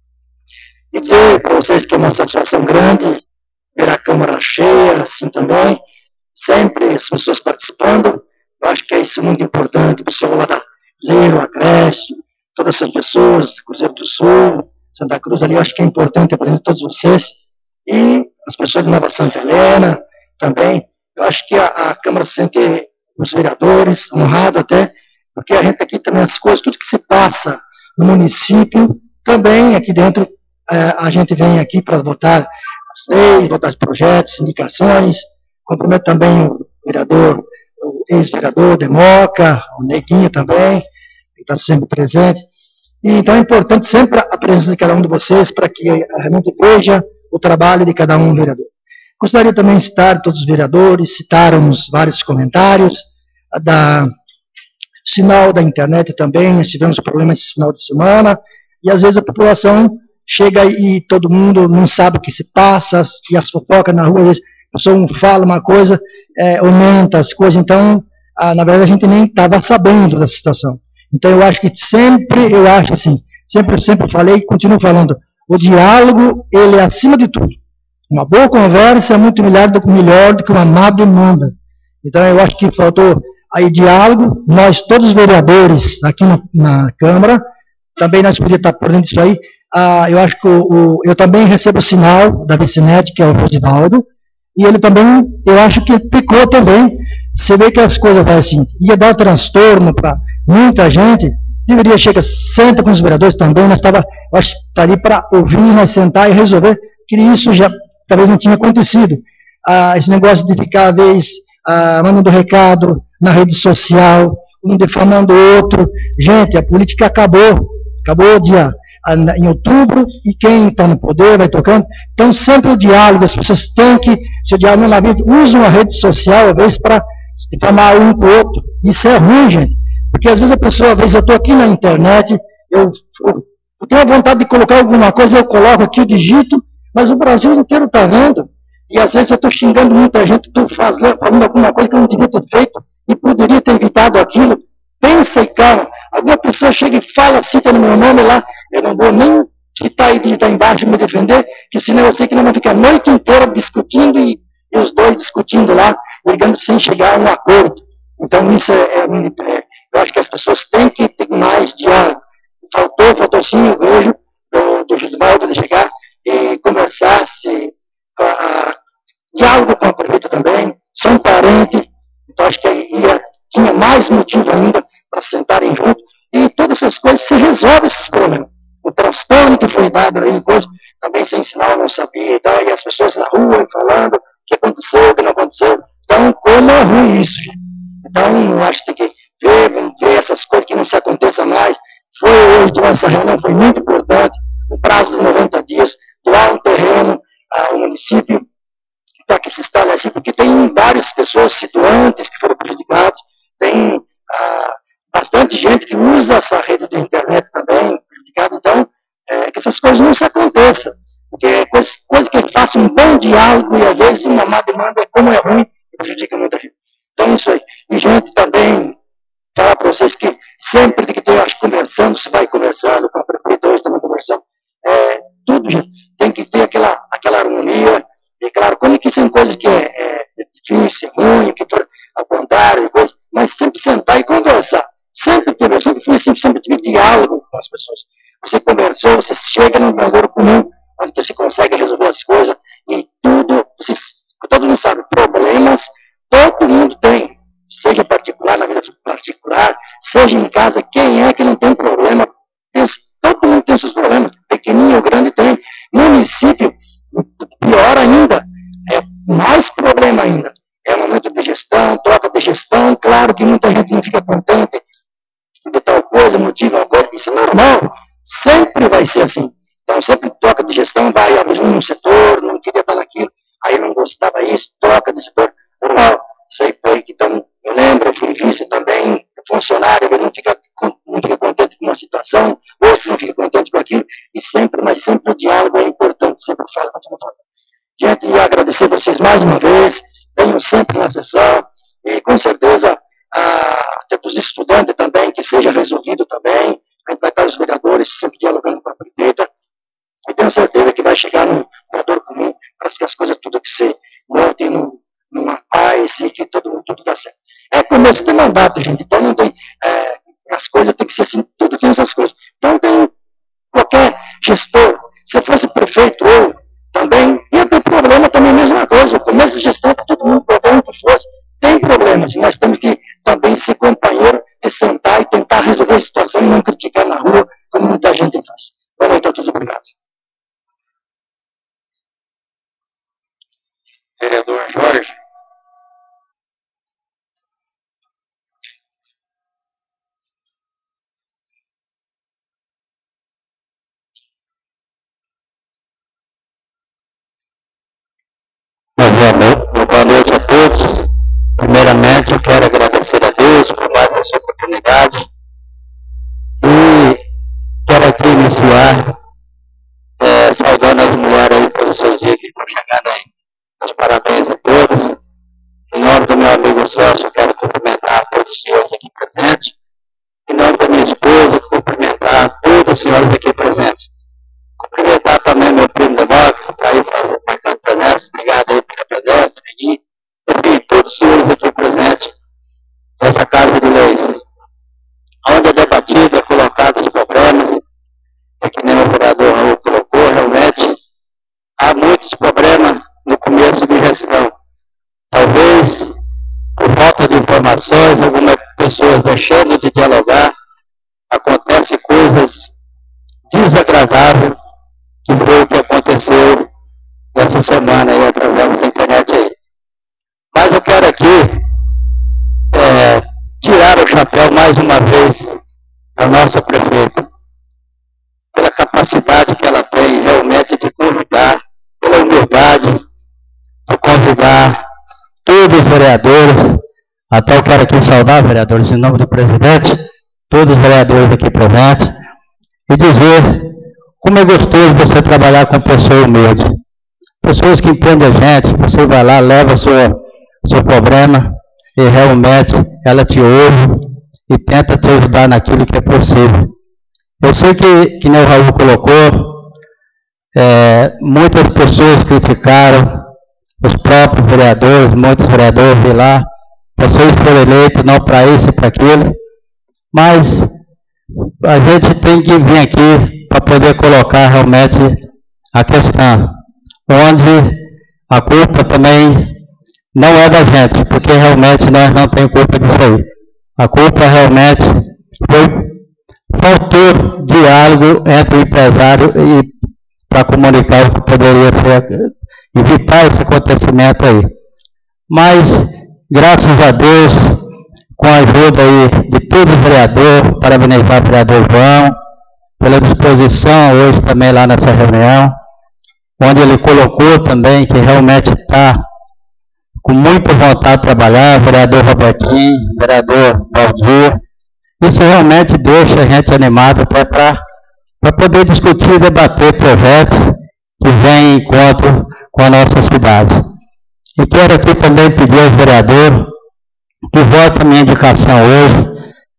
e dizer para vocês que é uma satisfação grande ver a Câmara cheia, assim também, sempre as pessoas participando. Eu acho que é isso muito importante, o pessoal lá da Cruzeiro, Agreste, todas essas pessoas, Cruzeiro do Sul, Santa Cruz ali, eu acho que é importante a presença de todos vocês, e as pessoas de Nova Santa Helena também. Eu acho que a, a Câmara se sente, os vereadores, honrado até, porque a gente aqui também, as coisas, tudo que se passa no município, também aqui dentro, é, a gente vem aqui para votar as leis, votar os projetos, indicações. Cumprimento também o vereador, o ex-vereador Democa, o Neguinho também, que está sempre presente. E, então é importante sempre a presença de cada um de vocês para que realmente veja o trabalho de cada um vereador. Gostaria também de citar todos os vereadores, citáramos vários comentários, da sinal da internet também, nós tivemos problemas esse final de semana, e às vezes a população chega e todo mundo não sabe o que se passa, e as fofocas na rua, às vezes a pessoa um fala uma coisa, é, aumenta as coisas, então, a, na verdade a gente nem estava sabendo dessa situação. Então eu acho que sempre, eu acho assim, sempre, sempre falei e continuo falando, o diálogo, ele é acima de tudo. Uma boa conversa é muito melhor do, melhor do que uma má demanda. Então eu acho que faltou aí diálogo, nós todos os vereadores aqui na, na Câmara, também nós podíamos estar por dentro disso aí. Ah, eu acho que o, o, eu também recebo o sinal da Vicinete, que é o Rosivaldo, e ele também, eu acho que pecou também. Você vê que as coisas vai assim, ia dar transtorno para muita gente, deveria chegar, senta com os vereadores também, nós estava, eu acho que está ali para ouvir, nós sentar e resolver, que isso já talvez não tinha acontecido. Ah, esse negócio de ficar, às vezes, ah, mandando recado na rede social, um defamando o outro. Gente, a política acabou, acabou dia, em outubro, e quem está no poder vai tocando. Então, sempre o diálogo, as pessoas têm que, se o diálogo não vez, usam a rede social, às vezes, para difamar um com o outro. Isso é ruim, gente, porque às vezes a pessoa, às vezes eu estou aqui na internet, eu, eu tenho a vontade de colocar alguma coisa, eu coloco aqui, eu digito, mas o Brasil inteiro está vendo, e às vezes eu estou xingando muita gente, estou falando alguma coisa que eu não devia ter feito, e poderia ter evitado aquilo. Pensa e calma. Alguma pessoa chega e fala, cita no meu nome lá, eu não vou nem citar e digitar embaixo e me defender, porque senão eu sei que nós vamos ficar a noite inteira discutindo, e, e os dois discutindo lá, brigando sem chegar a um acordo. Então isso é, é, é, eu acho que as pessoas têm que ter mais diálogo. Faltou, faltou sim, eu vejo, do, do Gisvaldo de chegar e conversar, se, a, diálogo com a prefeita também, são parentes, então acho que ia, tinha mais motivo ainda para sentarem juntos, e todas essas coisas se resolvem esses problemas. O transtorno que foi dado aí, coisa, também sem sinal, eu não sabia, e, tal, e as pessoas na rua falando o que aconteceu, o que não aconteceu. Então, como é ruim isso, gente. Então, eu acho que tem que ver, vamos ver essas coisas que não se aconteça mais. Foi hoje, essa reunião foi muito importante, no prazo de noventa dias, doar um terreno ao município, para que se instale assim, porque tem várias pessoas situantes que foram prejudicadas, tem ah, bastante gente que usa essa rede de internet também, prejudicada, então, é, que essas coisas não se aconteçam, porque coisa, coisa que faça um bom diálogo, e às vezes uma má demanda, como é ruim, prejudica muita gente. Então, é isso aí. E, gente, também, falar para vocês que sempre tem que ter, acho, conversando, se vai conversando, com a prefeita hoje também conversando, é, tudo, gente, tem que ter aquela, aquela harmonia. E claro, quando que são coisas que é, é, é difícil, é ruim, que for ao contrário, coisa, mas sempre sentar e conversar. Sempre teve, sempre fui assim, sempre tive diálogo com as pessoas. Você conversou, você chega num valor comum, onde você consegue resolver as coisas, e tudo, você, todo mundo sabe, problemas, todo mundo tem, seja particular, na vida particular, seja em casa, quem é que não tem problema? Tem, todo mundo tem seus problemas, pequenininho ou grande tem. Município, pior ainda, é mais problema ainda. É um momento de gestão, troca de gestão, claro que muita gente não fica contente de tal coisa, motivo, uma coisa, isso é normal, sempre vai ser assim. Então, sempre troca de gestão, vai a mesmo num setor, não queria estar naquilo, aí não gostava disso, troca de setor, normal. Isso aí foi que, então, eu lembro, eu fui vice também, funcionário, ele não fica, não fica contente com uma situação, outro não fica contente com aquilo, e sempre, mas sempre o diálogo é importante, sempre falo, continuo falando. Gente, e agradecer vocês mais uma vez, venham sempre na sessão, e com certeza, a, os estudantes também, que seja resolvido também, a gente vai estar os vereadores sempre dialogando com a prefeita, e tenho certeza que vai chegar num vereador comum, para que as coisas tudo que se montem numa paz e que todo, tudo dá certo. É começo de mandato, gente, então não tem, é, as coisas tem que ser assim, tudo tem essas coisas. Então tem qualquer gestor, se fosse prefeito ou também, ia ter problema também, a mesma coisa, o começo de gestão, todo mundo, problema que fosse, tem problemas, nós temos que também ser companheiro, de sentar e tentar resolver a situação e não criticar na rua, como muita gente faz. Boa noite a todos, obrigado. Vereador Jorge. Boa noite a todos. Primeiramente, eu quero agradecer a Deus por mais essa oportunidade e quero aqui iniciar é, saudando as mulheres aí pelos seus dias que estão chegando aí. Meus parabéns a todos. Em nome do meu amigo Celso, eu quero cumprimentar todos os senhores aqui presentes. Em nome da minha esposa, cumprimentar todos os senhores aqui presentes. Cumprimentar também meu primo Demócrito, que está aí fazendo, marcando presença. Obrigado aí pela presença, Neguinho. Enfim, todos os senhores aqui presentes nessa Casa de Leis. Onde é debatido, é colocado os problemas, é que nem o vereador Raul colocou, realmente há muitos problemas no começo de gestão. Talvez, por falta de informações, algumas pessoas deixando de dialogar, acontecem coisas desagradáveis, que foi o que aconteceu nessa semana aí, através dessa internet aí. Mas eu quero aqui é, tirar o chapéu mais uma vez à nossa prefeita, pela capacidade que ela tem realmente de convidar, pela humildade de convidar todos os vereadores, até eu quero aqui saudar, vereadores, em nome do presidente, todos os vereadores aqui presentes, e dizer como é gostoso você trabalhar com pessoas humildes. Pessoas que entendem a gente, você vai lá, leva o seu, seu problema, e realmente ela te ouve e tenta te ajudar naquilo que é possível. Eu sei que, que nem o Raul colocou, é, muitas pessoas criticaram, os próprios vereadores, muitos vereadores de lá, vocês foram eleitos não para isso e para aquilo, mas a gente tem que vir aqui para poder colocar realmente a questão, onde a culpa também não é da gente, porque realmente nós não temos culpa disso aí. A culpa realmente foi, faltou diálogo entre o empresário e para comunicar o que poderia ser, evitar esse acontecimento aí. Mas, graças a Deus, com a ajuda aí de todos os vereadores, parabenizar o vereador João, pela disposição hoje também lá nessa reunião, onde ele colocou também que realmente está com muita vontade de trabalhar, vereador Robertinho, vereador Valdir. Isso realmente deixa a gente animado até para poder discutir e debater projetos que vêm em encontro com a nossa cidade. E quero aqui também pedir aos vereadores que votem a minha indicação hoje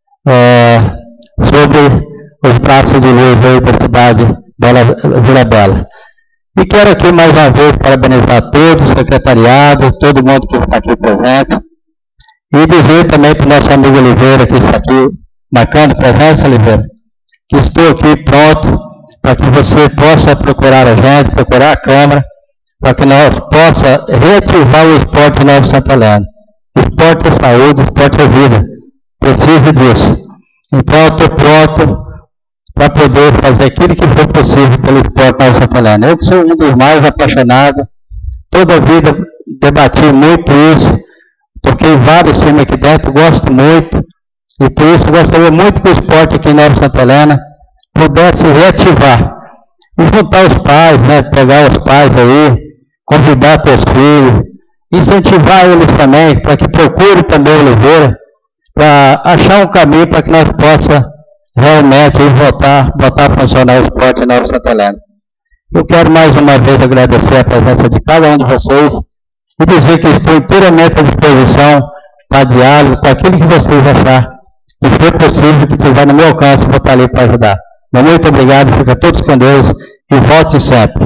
é, sobre os braços de luz aí da cidade Bela, Vila Bela. E quero aqui mais uma vez parabenizar todos, o secretariado, todo mundo que está aqui presente, e dizer também para o nosso amigo Oliveira, que está aqui marcando presença, Oliveira, que estou aqui pronto para que você possa procurar a gente, procurar a Câmara, para que nós possa reativar o esporte Nova Santa Helena. O esporte é saúde, o esporte é vida. Precisa disso. Então, eu estou pronto para poder fazer aquilo que for possível pelo esporte Nova Santa Helena. Eu que sou um dos mais apaixonados, toda a vida debati muito isso, toquei vários filmes aqui dentro, gosto muito, e por isso gostaria muito que o esporte aqui em Nova Santa Helena pudesse reativar, e juntar os pais, né, pegar os pais aí, convidar seus filhos, incentivar eles também, para que procurem também o Oliveira, para achar um caminho para que nós possamos realmente voltar, voltar a funcionar o esporte em Nova Santa Helena. Eu quero mais uma vez agradecer a presença de cada um de vocês e dizer que estou inteiramente à disposição para diálogo, para aquilo que vocês acharem que for possível, que tiver no meu alcance, vou estar ali para ajudar. Mas muito obrigado, fica todos com Deus e volte sempre.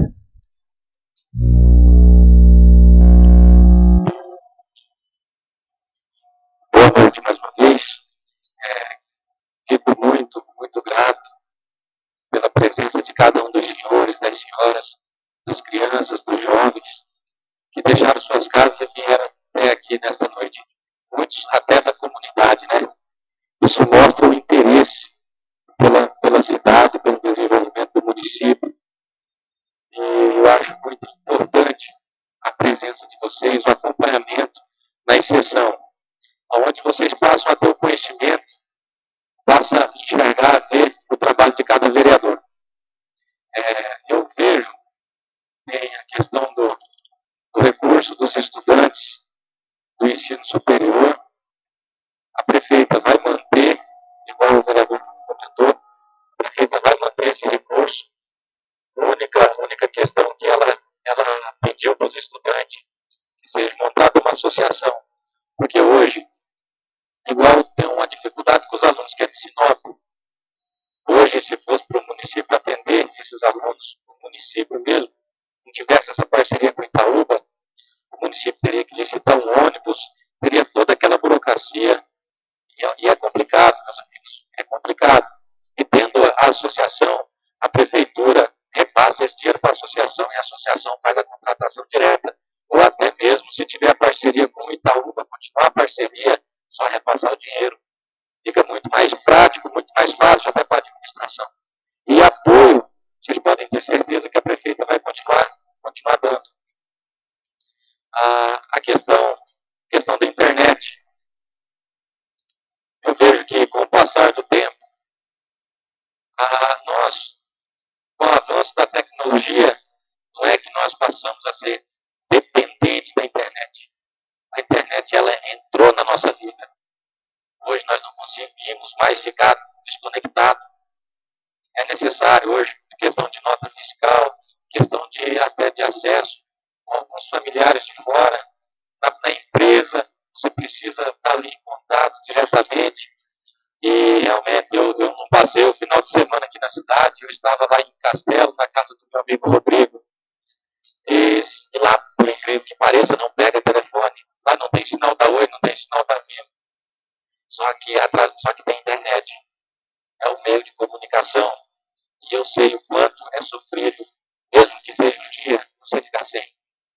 Boa noite mais uma vez. É, fico muito, muito grato pela presença de cada um dos senhores, das senhoras, das crianças, dos jovens, que deixaram suas casas e vieram até aqui nesta noite. Muitos até da comunidade, né? Isso mostra o interesse pela, pela cidade, pelo desenvolvimento do município. E eu acho muito importante a presença de vocês, o acompanhamento na exceção, onde vocês passam a ter o conhecimento, passam a enxergar, a ver o trabalho de cada vereador. É, eu vejo, tem a questão do, do recurso dos estudantes do ensino superior. A prefeita vai manter, igual o vereador comentou, a prefeita vai manter esse recurso. A única, única questão que ela, ela pediu para os estudantes que seja montada uma associação, porque hoje, igual tem uma dificuldade com os alunos que é de Sinop. Hoje, se fosse para o município atender esses alunos, o município mesmo, não tivesse essa parceria com Itaúba, o município teria que licitar um ônibus, teria toda aquela burocracia, e é complicado, meus amigos, é complicado. E tendo a associação, a prefeitura repassa esse dinheiro para a associação e a associação faz a contratação direta. Ou até mesmo, se tiver a parceria com o Itaúba, continuar a parceria, só repassar o dinheiro. Fica muito mais prático, muito mais fácil até para a administração. E apoio, vocês podem ter certeza que a prefeita vai continuar, continuar dando. A, a questão, questão da internet. Eu vejo que, com o passar do tempo, a, nós, com o avanço da tecnologia, não é que nós passamos a ser dependentes da internet. A internet, ela entrou na nossa vida. Hoje nós não conseguimos mais ficar desconectados. É necessário hoje, questão de nota fiscal, questão de até de acesso com alguns familiares de fora, na, na empresa, você precisa estar ali em contato diretamente. E realmente eu, eu não passei o final de semana aqui na cidade, eu estava lá em Castelo, na casa do meu amigo Rodrigo, e, e lá, por incrível que pareça, não pega telefone. Lá não tem sinal da Oi, não tem sinal da Vivo. Só que, só que tem internet. É um meio de comunicação. E eu sei o quanto é sofrido, mesmo que seja um dia, você ficar sem.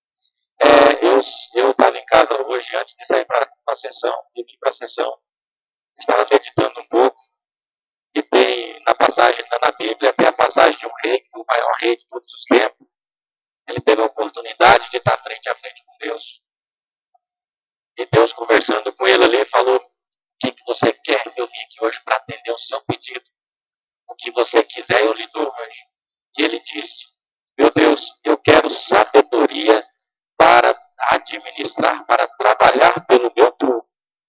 É, eu estava em casa hoje, antes de sair para a sessão, de vir para a sessão, estava meditando um pouco. E tem na passagem, na Bíblia, tem a passagem de um rei, que foi o maior rei de todos os tempos. Ele teve a oportunidade de estar frente a frente com Deus. E Deus, conversando com ele ali, falou: o que, que você quer? Eu vim aqui hoje para atender o seu pedido. O que você quiser, eu lhe dou hoje. E ele disse: meu Deus, eu quero sabedoria para administrar, para trabalhar pelo meu povo.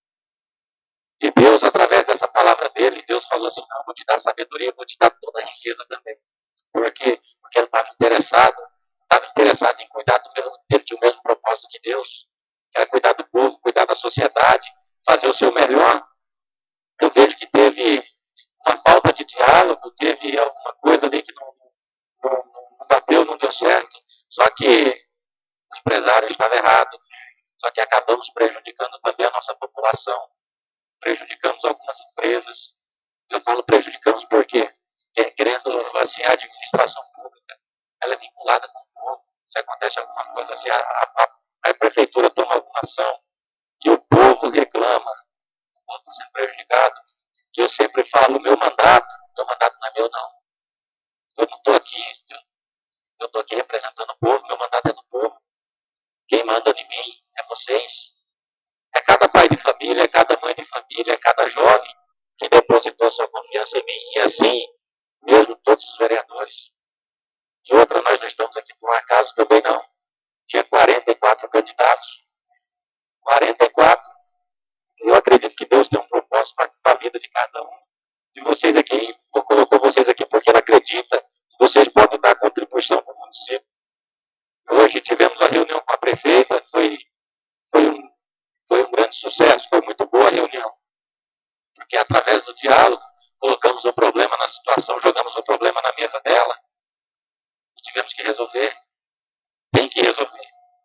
E Deus, através dessa palavra dele, Deus falou assim: não, vou te dar sabedoria, vou te dar toda a riqueza também. Por quê? Porque ele estava interessado, estava interessado em cuidar do meu, ele tinha o mesmo propósito que Deus, que era cuidar do povo, cuidar da sociedade, fazer o seu melhor. Eu vejo que teve uma falta de diálogo, teve alguma coisa ali que não, não, não bateu, não deu certo, só que o empresário estava errado, só que acabamos prejudicando também a nossa população, prejudicamos algumas empresas. Eu falo prejudicamos porque, querendo assim, a administração pública, ela é vinculada com o povo. Se acontece alguma coisa assim, a, a, a prefeitura toma alguma ação e o povo reclama, o povo está sendo prejudicado. E eu sempre falo, meu mandato, meu mandato não é meu, não. Eu não estou aqui, eu estou aqui representando o povo, meu mandato é do povo. Quem manda em mim é vocês. É cada pai de família, é cada mãe de família, é cada jovem que depositou sua confiança em mim. E assim, mesmo todos os vereadores. E outra, nós não estamos aqui por um acaso também, não. Tinha quarenta e quatro candidatos. quarenta e quatro. Eu acredito que Deus tem um propósito para a vida de cada um de vocês aqui. Colocou vocês aqui porque Ele acredita que vocês podem dar contribuição repercussão para o município. Hoje tivemos a reunião com a prefeita, foi, foi, um, foi um grande sucesso, foi muito boa a reunião. Porque através do diálogo, colocamos o problema na situação, jogamos o problema na mesa dela e tivemos que resolver. Tem que resolver.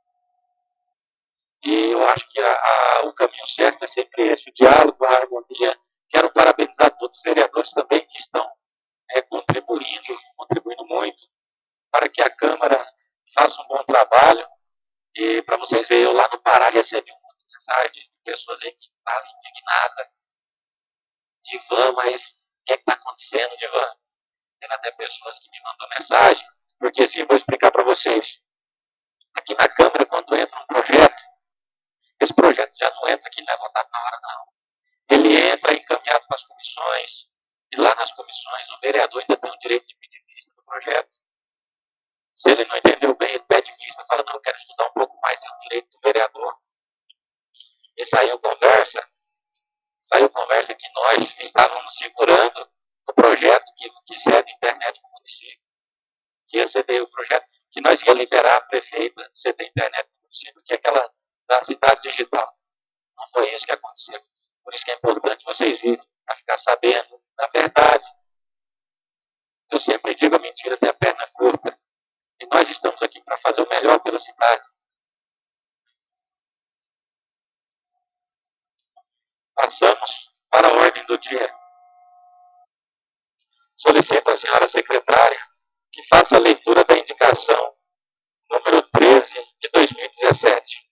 E eu acho que a, a, o caminho certo é sempre esse, o diálogo, a harmonia. Quero parabenizar todos os vereadores também que estão é, contribuindo, contribuindo muito para que a Câmara faça um bom trabalho. E para vocês verem, eu lá no Pará recebi um monte de mensagem de pessoas aí que estavam indignadas. Divan, mas o que é está acontecendo, Divan? Tem até pessoas que me mandam mensagem, porque assim, vou explicar para vocês. Aqui na Câmara, quando entra um projeto, esse projeto já não entra aqui e não é votado na hora, não. Ele entra encaminhado para as comissões, e lá nas comissões o vereador ainda tem o direito de pedir vista do projeto. Se ele não entendeu bem, ele pede vista, fala, não, eu quero estudar um pouco mais, é o direito do vereador. E saiu conversa, saiu conversa que nós estávamos segurando o projeto que, que cede internet para o município, que ia ceder o projeto, que nós ia liberar a prefeita de ceder internet para o município, que é aquela da cidade digital. Não foi isso que aconteceu. Por isso que é importante vocês virem, para ficar sabendo da verdade. Eu sempre digo, a mentira tem a perna curta. E nós estamos aqui para fazer o melhor pela cidade. Passamos para a ordem do dia. Solicito à senhora secretária que faça a leitura da indicação número treze de dois mil e dezessete.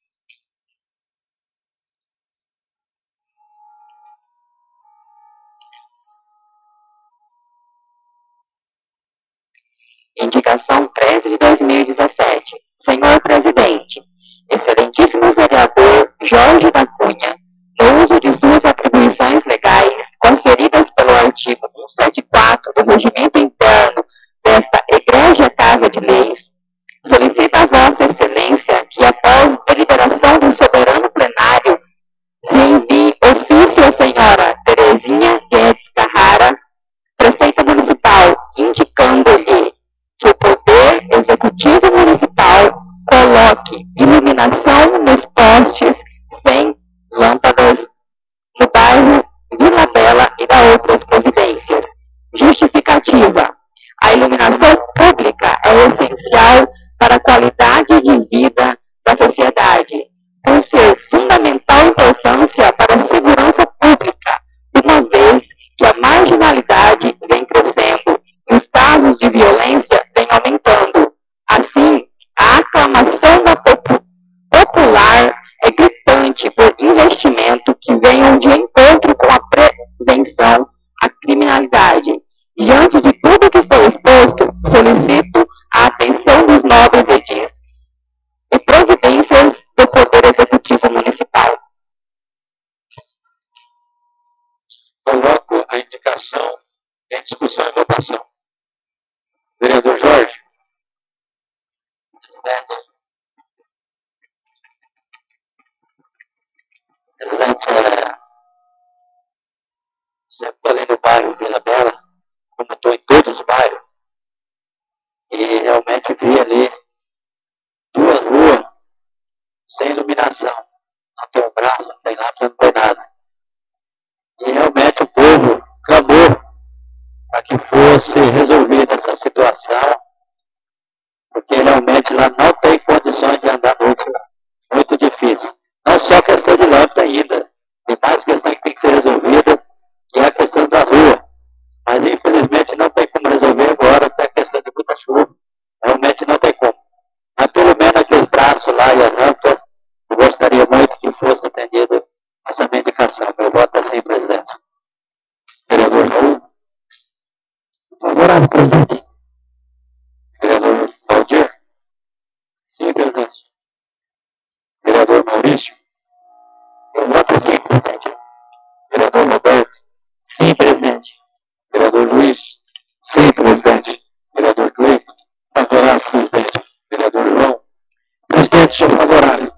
Indicação treze de dois mil e dezessete. Senhor Presidente, excelentíssimo vereador Jorge da Cunha, no uso de suas atribuições legais conferidas pelo artigo cento e setenta e quatro do Regimento Interno desta Egrégia Casa de Leis, solicita a Vossa Excelência que, após deliberação do soberano plenário, se envie ofício à senhora Terezinha Guedes Carrara, prefeita municipal, indicando-lhe que o Poder Executivo Municipal coloque iluminação nos postes sem lâmpadas no bairro Vila Bela e dá outras providências. Justificativa. A iluminação pública é essencial para a qualidade de vida da sociedade, por ser fundamental importância para a segurança pública, uma vez que a marginalidade vem crescendo e os casos de violência vêm aumentando. Assim, a aclamação da popu- popular é gritante por investimento que venham de encontro com a prevenção à criminalidade. Diante de tudo que foi exposto, solicito a atenção dos nobres edis e providências do Poder Executivo Municipal. Coloco a indicação em discussão e votação. Vereador Jorge. Presidente. Presidente, é, sempre estou ali no bairro Vila Bela, como estou em todos os bairros, e realmente vi ali duas ruas sem iluminação. Não tem um braço, não tem lâmpada, não tem nada. E realmente o povo clamou para que fosse resolvida essa situação, porque realmente lá não tem condições de andar à noite, muito difícil. Não só questão de lâmpada ainda, tem mais questão que tem que ser resolvida, que é a questão da rua. Mas infelizmente não tem como resolver agora, até a questão de muita chuva, realmente não tem como. Mas pelo menos aquele braço lá e a lâmpada, eu gostaria muito que fosse atendida essa minha indicação. Meu voto é sim, presidente. Vereador Raul. Favorável, presidente. Vereador Valdir. Sim, presidente. Vereador Maurício. Eu voto sim, presidente. Vereador Roberto. Sim, presidente. Vereador Luiz. Sim, presidente. Vereador Cleiton. Favorável, presidente. Vereador João. Presidente, sou favorável.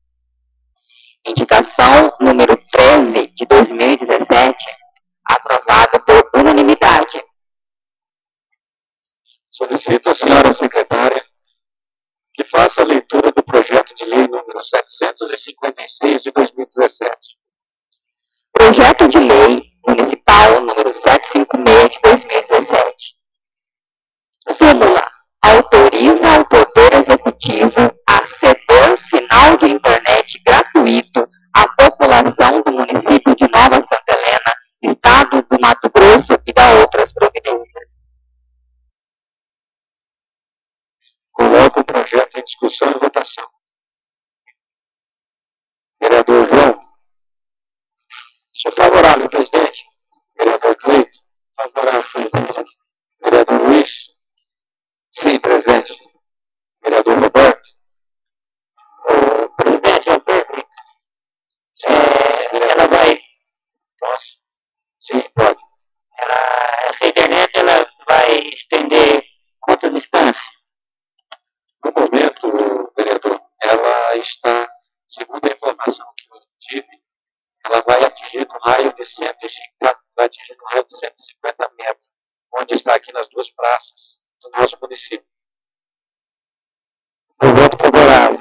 Indicação número treze de dois mil e dezessete, aprovada por unanimidade. Solicito à senhora secretária que faça a leitura do projeto de lei número setecentos e cinquenta e seis de dois mil e dezessete. Projeto de Lei Municipal número setecentos e cinquenta e seis de dois mil e dezessete. Súmula. Autoriza ao Poder Executivo a ceder sinal de internet gratuito à população do município de Nova Santa Helena, Estado do Mato Grosso, e dá outras providências. Coloco o projeto em discussão e votação. Vereador João. Sou favorável, presidente. Vereador Cleito. Favorável, presidente. Vereador Luiz. Sim, presidente. Vereador Roberto. O presidente, eu pergunto. Sim, É, ela vai, posso? Sim, pode. ela, essa internet ela vai estender quanta distância? No momento, vereador, ela está, segundo a informação que eu tive, ela vai atingir um raio de cento e cinquenta, vai atingir um raio de cento e cinquenta metros, onde está aqui nas duas praças do nosso município. Eu voto favorável.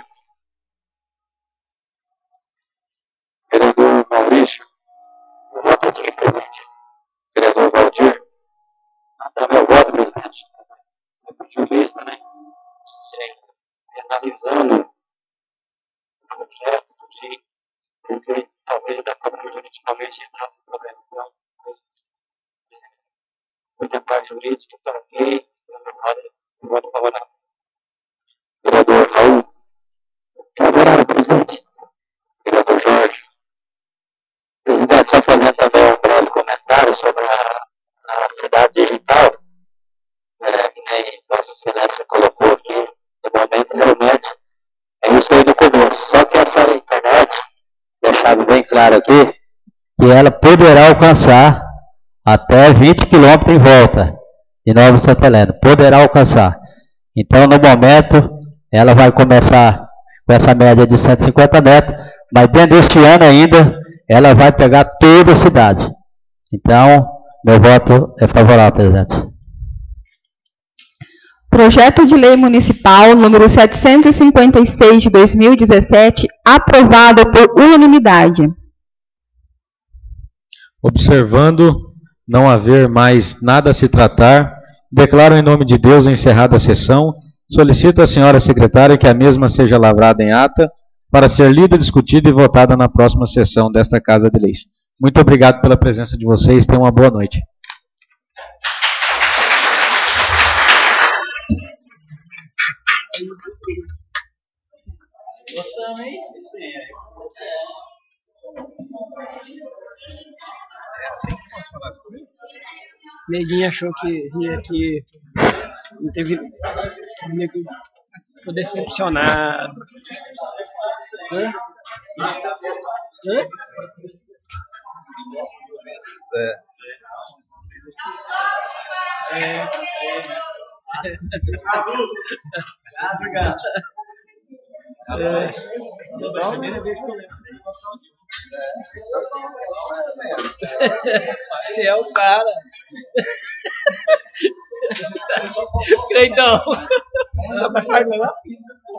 Vereador Maurício. Eu voto sim, presidente. Vereador Valdir. Dá meu voto, presidente. É jurista, né? Sim. Analisando o projeto de porque talvez dá problema juridicamente entrar no problema. Então, mas, é, por tentar jurídico, está ok, eu voto favorável. Vereador Raul. Favorável, presidente. Vereador Jorge. Presidente, só fazendo também um breve comentário sobre a, a cidade digital, é, que nem Vossa Excelência colocou aqui, no momento, realmente, é isso aí do começo. Só que essa internet, deixado bem claro aqui, que ela poderá alcançar até vinte quilômetros em volta de Nova Santa Helena. Poderá alcançar. Então, no momento, ela vai começar com essa média de cento e cinquenta metros, mas dentro deste ano ainda, ela vai pegar toda a cidade. Então, meu voto é favorável, presidente. Projeto de Lei Municipal número setecentos e cinquenta e seis de dois mil e dezessete, aprovado por unanimidade. Observando não haver mais nada a se tratar, declaro em nome de Deus encerrada a sessão. Solicito à senhora secretária que a mesma seja lavrada em ata para ser lida, discutida e votada na próxima sessão desta Casa de Leis. Muito obrigado pela presença de vocês. Tenham uma boa noite. Gostamos, hein? Sim, é. Neguinho achou que ia que não teve. Ficou decepcionado. Hã? Hã? É. Obrigado. Você é o cara. Então. Só pra falar, não?